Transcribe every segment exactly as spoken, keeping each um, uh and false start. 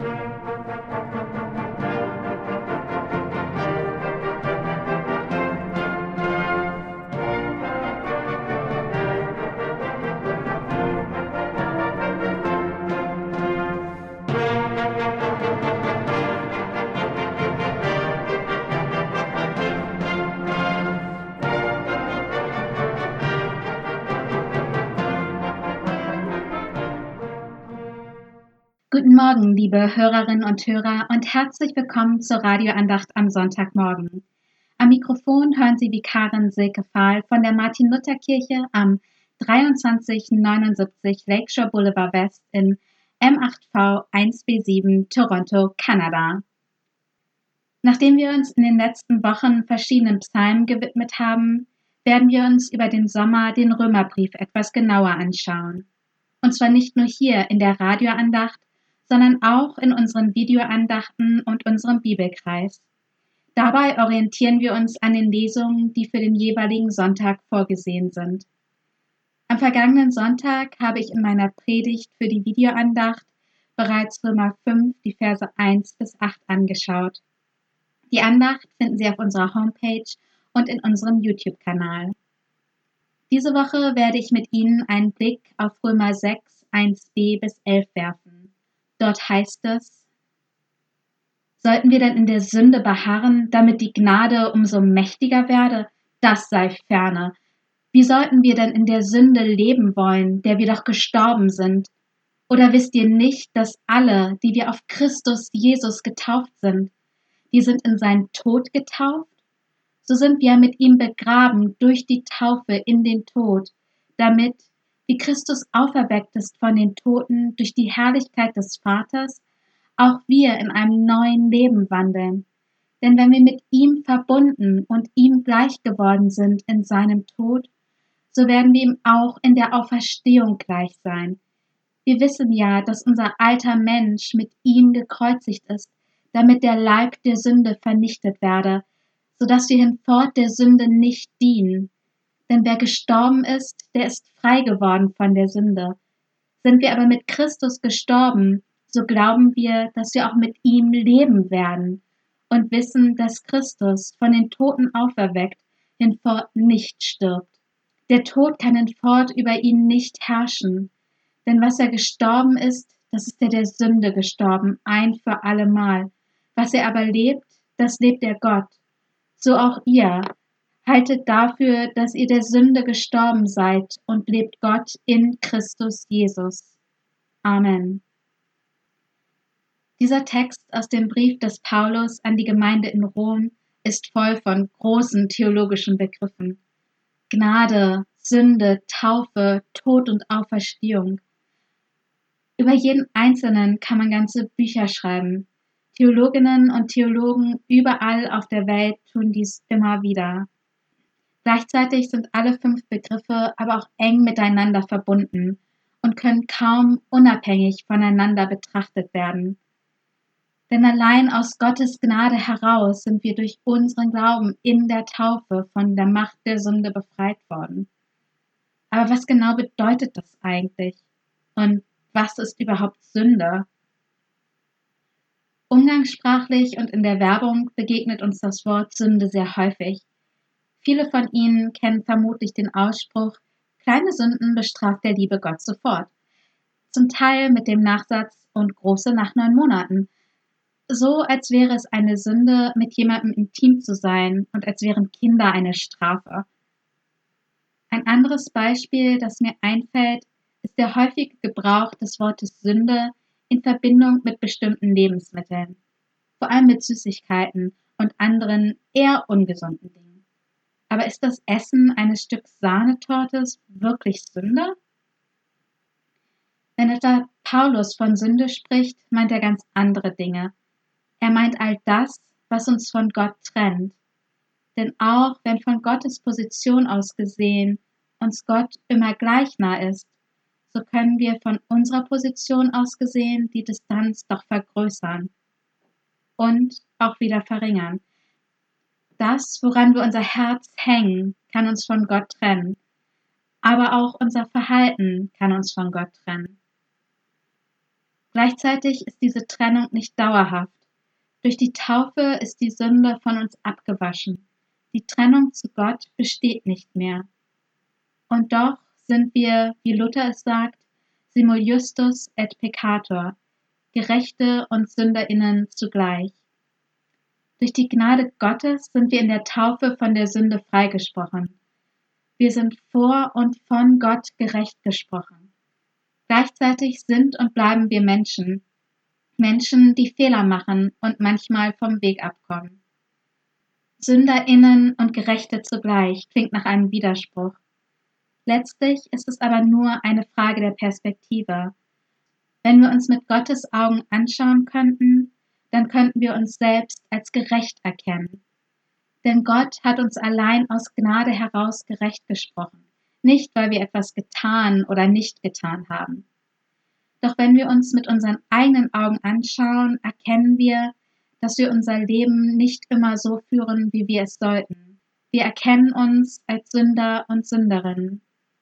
Guten Morgen, liebe Hörerinnen und Hörer, und herzlich willkommen zur Radioandacht am Sonntagmorgen. Am Mikrofon hören Sie Vikarin Silke Fahl von der Martin-Luther-Kirche am dreiundzwanzig neunundsiebzig Lakeshore Boulevard West in M acht V eins B sieben, Toronto, Kanada. Nachdem wir uns in den letzten Wochen verschiedenen Psalmen gewidmet haben, werden wir uns über den Sommer den Römerbrief etwas genauer anschauen. Und zwar nicht nur hier in der Radioandacht, sondern auch in unseren Videoandachten und unserem Bibelkreis. Dabei orientieren wir uns an den Lesungen, die für den jeweiligen Sonntag vorgesehen sind. Am vergangenen Sonntag habe ich in meiner Predigt für die Videoandacht bereits Römer fünf, die Verse eins bis acht angeschaut. Die Andacht finden Sie auf unserer Homepage und in unserem YouTube-Kanal. Diese Woche werde ich mit Ihnen einen Blick auf Römer sechs, eins b bis elf werfen. Dort heißt es: Sollten wir denn in der Sünde beharren, damit die Gnade umso mächtiger werde? Das sei ferne. Wie sollten wir denn in der Sünde leben wollen, der wir doch gestorben sind? Oder wisst ihr nicht, dass alle, die wir auf Christus Jesus getauft sind, die sind in seinen Tod getauft? So sind wir mit ihm begraben durch die Taufe in den Tod, damit, wie Christus auferweckt ist von den Toten durch die Herrlichkeit des Vaters, auch wir in einem neuen Leben wandeln. Denn wenn wir mit ihm verbunden und ihm gleich geworden sind in seinem Tod, so werden wir ihm auch in der Auferstehung gleich sein. Wir wissen ja, dass unser alter Mensch mit ihm gekreuzigt ist, damit der Leib der Sünde vernichtet werde, so dass wir hinfort der Sünde nicht dienen. Denn wer gestorben ist, der ist frei geworden von der Sünde. Sind wir aber mit Christus gestorben, so glauben wir, dass wir auch mit ihm leben werden und wissen, dass Christus von den Toten auferweckt hinfort nicht stirbt. Der Tod kann hinfort über ihn nicht herrschen, denn was er gestorben ist, das ist er der Sünde gestorben, ein für allemal. Was er aber lebt, das lebt er Gott. So auch ihr. Haltet dafür, dass ihr der Sünde gestorben seid und lebt Gott in Christus Jesus. Amen. Dieser Text aus dem Brief des Paulus an die Gemeinde in Rom ist voll von großen theologischen Begriffen. Gnade, Sünde, Taufe, Tod und Auferstehung. Über jeden Einzelnen kann man ganze Bücher schreiben. Theologinnen und Theologen überall auf der Welt tun dies immer wieder. Gleichzeitig sind alle fünf Begriffe aber auch eng miteinander verbunden und können kaum unabhängig voneinander betrachtet werden. Denn allein aus Gottes Gnade heraus sind wir durch unseren Glauben in der Taufe von der Macht der Sünde befreit worden. Aber was genau bedeutet das eigentlich? Und was ist überhaupt Sünde? Umgangssprachlich und in der Werbung begegnet uns das Wort Sünde sehr häufig. Viele von Ihnen kennen vermutlich den Ausspruch: Kleine Sünden bestraft der liebe Gott sofort. Zum Teil mit dem Nachsatz: und große nach neun Monaten. So, als wäre es eine Sünde, mit jemandem intim zu sein und als wären Kinder eine Strafe. Ein anderes Beispiel, das mir einfällt, ist der häufige Gebrauch des Wortes Sünde in Verbindung mit bestimmten Lebensmitteln, vor allem mit Süßigkeiten und anderen eher ungesunden Dingen. Aber ist das Essen eines Stücks Sahnetortes wirklich Sünde? Wenn etwa Paulus von Sünde spricht, meint er ganz andere Dinge. Er meint all das, was uns von Gott trennt. Denn auch wenn von Gottes Position aus gesehen uns Gott immer gleich nah ist, so können wir von unserer Position aus gesehen die Distanz doch vergrößern und auch wieder verringern. Das, woran wir unser Herz hängen, kann uns von Gott trennen, aber auch unser Verhalten kann uns von Gott trennen. Gleichzeitig ist diese Trennung nicht dauerhaft. Durch die Taufe ist die Sünde von uns abgewaschen. Die Trennung zu Gott besteht nicht mehr. Und doch sind wir, wie Luther es sagt, simul justus et peccator, Gerechte und SünderInnen zugleich. Durch die Gnade Gottes sind wir in der Taufe von der Sünde freigesprochen. Wir sind vor und von Gott gerecht gesprochen. Gleichzeitig sind und bleiben wir Menschen. Menschen, die Fehler machen und manchmal vom Weg abkommen. SünderInnen und Gerechte zugleich klingt nach einem Widerspruch. Letztlich ist es aber nur eine Frage der Perspektive. Wenn wir uns mit Gottes Augen anschauen könnten, dann könnten wir uns selbst als gerecht erkennen. Denn Gott hat uns allein aus Gnade heraus gerecht gesprochen, nicht weil wir etwas getan oder nicht getan haben. Doch wenn wir uns mit unseren eigenen Augen anschauen, erkennen wir, dass wir unser Leben nicht immer so führen, wie wir es sollten. Wir erkennen uns als Sünder und Sünderinnen.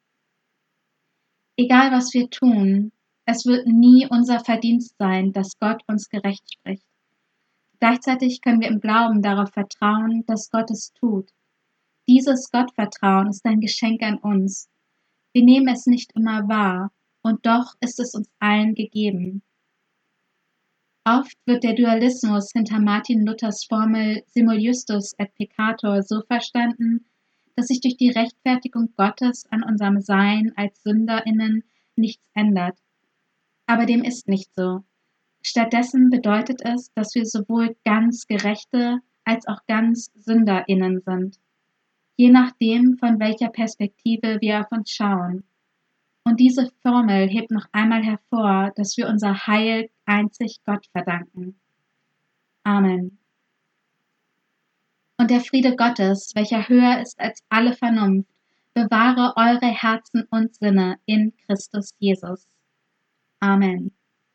Egal was wir tun, es wird nie unser Verdienst sein, dass Gott uns gerecht spricht. Gleichzeitig können wir im Glauben darauf vertrauen, dass Gott es tut. Dieses Gottvertrauen ist ein Geschenk an uns. Wir nehmen es nicht immer wahr, und doch ist es uns allen gegeben. Oft wird der Dualismus hinter Martin Luthers Formel simul justus et peccator so verstanden, dass sich durch die Rechtfertigung Gottes an unserem Sein als SünderInnen nichts ändert. Aber dem ist nicht so. Stattdessen bedeutet es, dass wir sowohl ganz Gerechte als auch ganz SünderInnen sind. Je nachdem, von welcher Perspektive wir auf uns schauen. Und diese Formel hebt noch einmal hervor, dass wir unser Heil einzig Gott verdanken. Amen. Und der Friede Gottes, welcher höher ist als alle Vernunft, bewahre eure Herzen und Sinne in Christus Jesus. Amen.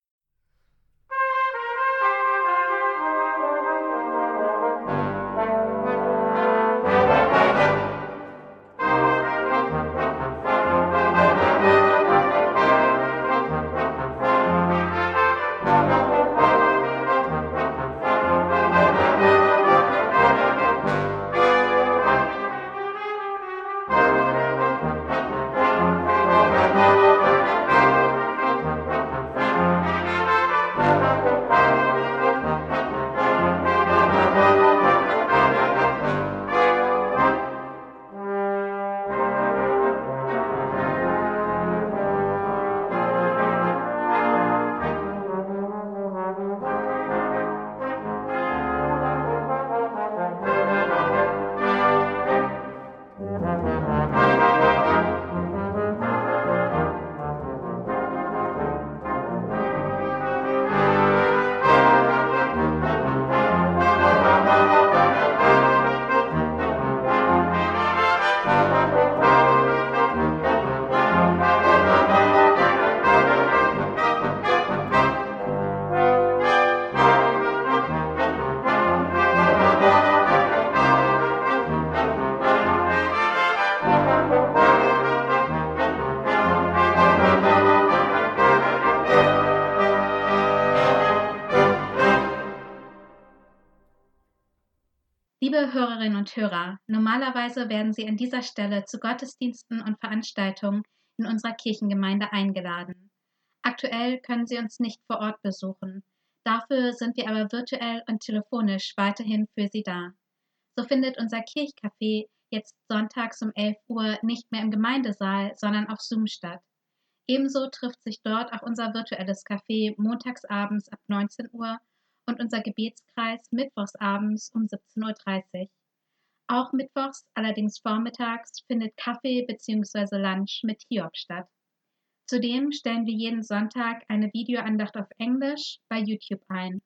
Liebe Hörerinnen und Hörer, normalerweise werden Sie an dieser Stelle zu Gottesdiensten und Veranstaltungen in unserer Kirchengemeinde eingeladen. Aktuell können Sie uns nicht vor Ort besuchen. Dafür sind wir aber virtuell und telefonisch weiterhin für Sie da. So findet unser Kirchcafé jetzt sonntags um elf Uhr nicht mehr im Gemeindesaal, sondern auf Zoom statt. Ebenso trifft sich dort auch unser virtuelles Café montagsabends ab neunzehn Uhr und unser Gebetskreis mittwochsabends um siebzehn Uhr dreißig. Auch mittwochs, allerdings vormittags, findet Kaffee bzw. Lunch mit Hiob statt. Zudem stellen wir jeden Sonntag eine Videoandacht auf Englisch bei YouTube ein.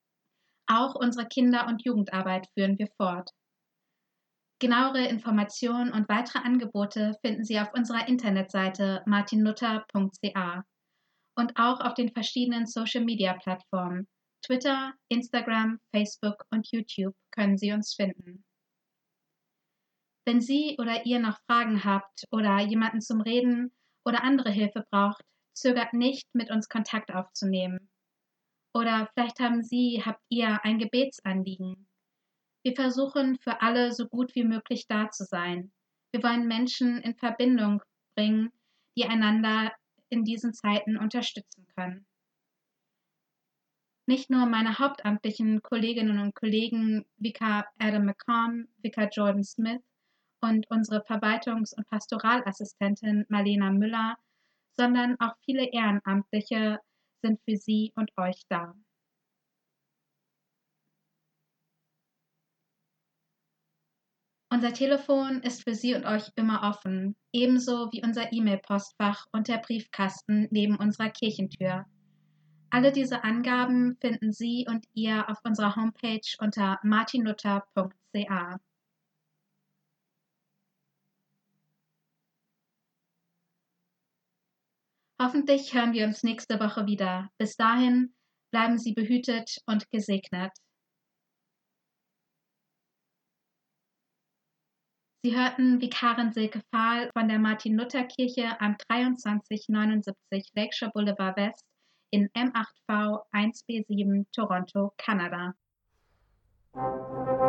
Auch unsere Kinder- und Jugendarbeit führen wir fort. Genauere Informationen und weitere Angebote finden Sie auf unserer Internetseite martinluther punkt c a und auch auf den verschiedenen Social-Media-Plattformen Twitter, Instagram, Facebook und YouTube können Sie uns finden. Wenn Sie oder ihr noch Fragen habt oder jemanden zum Reden oder andere Hilfe braucht, zögert nicht, mit uns Kontakt aufzunehmen. Oder vielleicht haben Sie, habt ihr ein Gebetsanliegen. Wir versuchen für alle so gut wie möglich da zu sein. Wir wollen Menschen in Verbindung bringen, die einander in diesen Zeiten unterstützen können. Nicht nur meine hauptamtlichen Kolleginnen und Kollegen Vikar Adam McComb, Vikar Jordan Smith und unsere Verwaltungs- und Pastoralassistentin Marlena Müller, sondern auch viele Ehrenamtliche sind für Sie und euch da. Unser Telefon ist für Sie und euch immer offen, ebenso wie unser E-Mail-Postfach und der Briefkasten neben unserer Kirchentür. Alle diese Angaben finden Sie und ihr auf unserer Homepage unter martinluther punkt c a. Hoffentlich hören wir uns nächste Woche wieder. Bis dahin bleiben Sie behütet und gesegnet. Sie hörten Vikarin Silke Fahl von der Martin-Luther-Kirche am dreiundzwanzig neunundsiebzig Lakeshore Boulevard West in M acht V eins B sieben Toronto, Kanada.